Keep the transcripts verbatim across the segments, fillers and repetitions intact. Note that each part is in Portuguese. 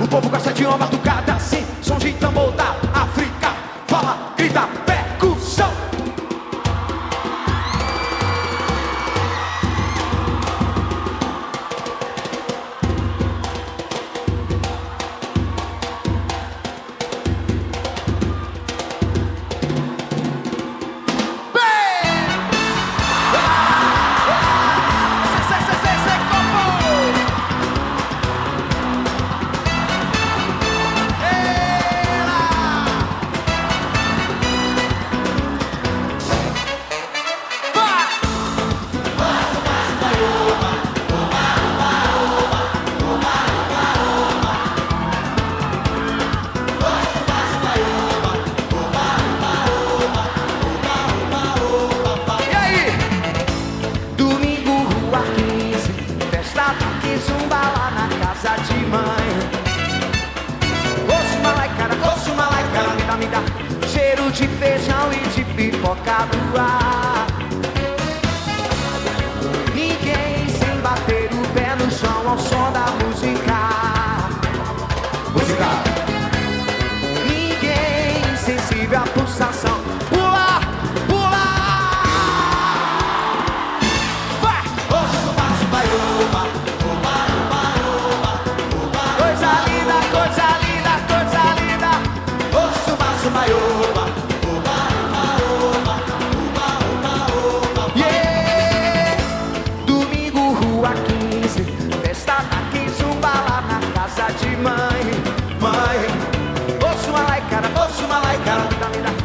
O povo gosta de uma batucada assim, som de tambor da África. Fala, grita, percussão. Cheiro de feijão e de pipoca do ar. Ninguém sem bater o pé no chão ao som da música. Música. Ninguém sensível à pulsação. Pula, pula. Vai. Osso, baixo, vai, oba, oba, oba, oba, oba. Coisa linda, coisa linda, coisa linda. Osso, baixo, vai, oba. De mãe, mãe, ouço uma laicara, ouço uma laicara, me dá, me dá.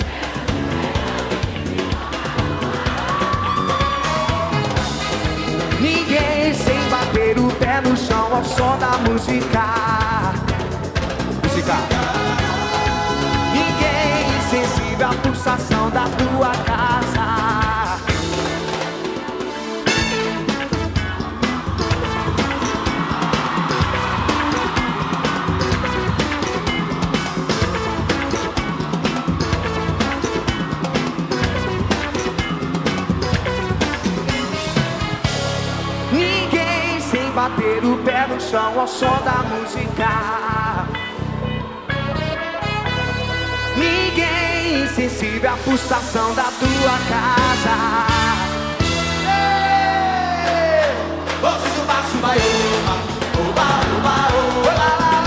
Ninguém sem bater o pé no chão ao som da música. Música. Ninguém sensível à pulsação da tua casa. Bater o pé no chão ao som da música. Ninguém insensível à pulsação da tua casa. Ouço, baixo, vai, oba, oba, oba, oba,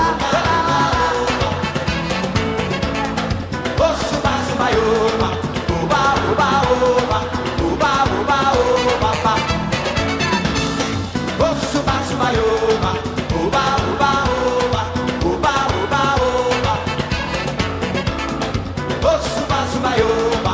ouço, baixo, vai, oba, oba, oba, oba, oba, oba, oba. Osso, baixo, vai, oba, oba, oba, oba, oba, oba, oba. Osso, baixo, vai, oba.